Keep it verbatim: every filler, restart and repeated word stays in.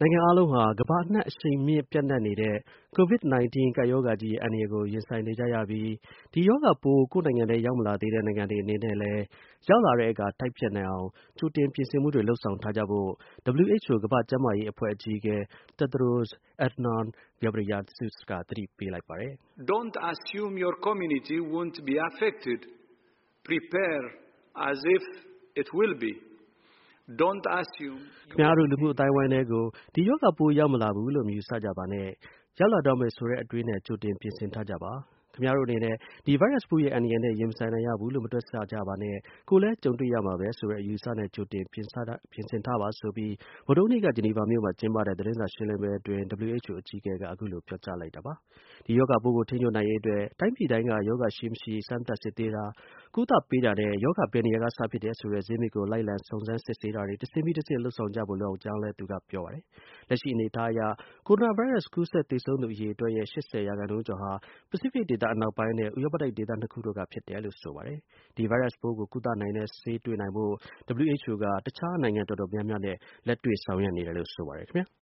နိုင်ငံအားလုံးဟာကမ္ဘာအနှံ့အရှိန်မြင့်ပျံ့နှံ့နေတဲ့ ကိုဗစ် ၁၉ ကပ်ရောဂါကြီးရဲ့အန္တရာယ်ကိုရင်ဆိုင်နေကြရပြီး ဒီရောဂါပိုး ကိုယ့်နိုင်ငံထဲရောက်မလာသေးတဲ့နိုင်ငံတွေအနေနဲ့လည်း ရောက်လာတဲ့အခါတိုက်ဖျက်နိုင်အောင် ကြိုတင်ပြင်ဆင်မှုတွေလုပ်ဆောင်ထားကြဖို့ ဒဗလျူ အိတ်ချ်အို ကမ္ဘာ့ကျန်းမာရေးအဖွဲ့အကြီးအကဲ Tedros Adhanom Ghebreyesus က သတိပေးလိုက်ပါတယ်။ Don't assume your community won't be affected. Prepare as if it will be. Don't assume ခင်ဗျားတို့လူမှုအသိုင်းအဝိုင်းထဲကို ဒီရောဂါပိုးရောက်မလာဘူးလို့မယူဆကြပါနဲ့ ရောက်လာတော့မယ်ဆိုတဲ့အတွေးနဲ့ ကြိုတင်ပြင်ဆင်ထားကြပါ။ ခင်ဗျားတို့အနေနဲ့ ဒီဗိုင်းရပ်စ်ပိုးရဲ့အန္တရာယ်နဲ့ရင်မဆိုင်နိုင်ရဘူးလို့မတွက်ဆကြပါနဲ့ ကိုယ်လည်းကြုံတွေ့ရမှာပဲဆိုတဲ့အယူအဆနဲ့ ကြိုတင်ပြင်ဆင်ထားပါဆိုပြီး ဗုဒ္ဓဟူးနေ့က ဂျီနီဗာမြို့မှာကျင်းပတဲ့သတင်းစာရှင်းလင်းပွဲအတွင်း ဒဗလျူ အိတ်ချ်အို အကြီးအကဲက အခုလိုပြောကြားလိုက်တာပါ။ ဒီရောဂါပိုးကိုထိန်းချုပ်နိုင်ရေးအတွက် တိုင်းပြည်တိုင်းက ရောဂါရှိမရှိ စမ်းသပ်စစ်ဆေးတာ၊ ကုသပေးတာနဲ့ ရောဂါဘယ်နေရာကစဖြစ်တယ်ဆိုတဲ့ဇစ်မြစ်ကို လိုက်လံစုံစမ်းစစ်ဆေးတာတွေ တဆင့်ပြီးတဆင့်လုပ်ဆောင်ကြဖို့လိုအပ်ကြောင်းလည်း သူကပြောပါတယ်။ လက်ရှိအနေအထားအရ ကိုရိုနာဗိုင်းရပ်စ်ကူးစက်သေဆုံးသူအရေအတွက်ရဲ့ ၈၀ ရာခိုင်နှုန်းကျော်ဟာ ပစိဖိတ်ဒေသအနောက်ပိုင်းနဲ့ ဥရောပတိုက်ဒေသနှစ်ခုတို့ကဖြစ်တယ်လို့ဆိုပါတယ်။ ဒီဗိုင်းရပ်စ်ပိုးကိုကုသနိုင်တဲ့ဆေးတွေ့နိုင်ဖို့ ဒဗလျူ အိတ်ချ်အို က တခြားနိုင်ငံတော်တော်များများနဲ့ လက်တွေ့ဆောင်ရွက်နေတယ်လို့ဆိုပါတယ်ခင်ဗျာ။